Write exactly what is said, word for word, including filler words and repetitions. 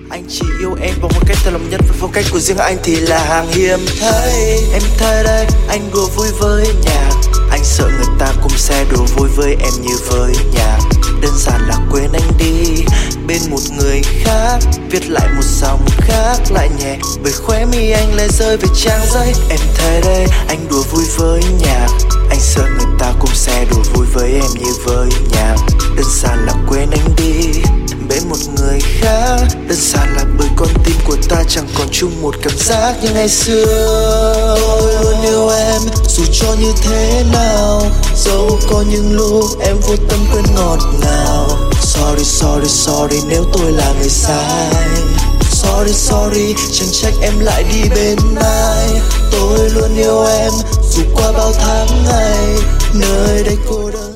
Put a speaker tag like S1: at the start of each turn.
S1: Anh chỉ yêu em bằng một cách thật lòng nhất, và phong cách của riêng anh thì là hàng hiếm thấy. Em thấy đây, anh đùa vui với nhạc, anh sợ người ta cũng sẽ đùa vui với em như với nhạc. Đơn giản là quên anh đi bên một người khác, viết lại một dòng khác lại nhẹ, bởi khóe mi anh lại rơi về trang giấy. Em thấy đây, anh đùa vui với nhạc, anh sợ người ta cũng sẽ đùa vui với em như với nhạc. Đơn giản là quên anh đi bên một người khác, đơn giản là bởi con tim của ta chẳng còn chung một cảm giác như ngày xưa. Tôi luôn yêu em dù cho như thế nào, dẫu có những lúc em vô tâm quên ngọt ngào. Sorry sorry sorry nếu tôi là người sai, sorry sorry chẳng trách em lại đi bên ai. Tôi luôn yêu em dù qua bao tháng ngày nơi đây cô đơn.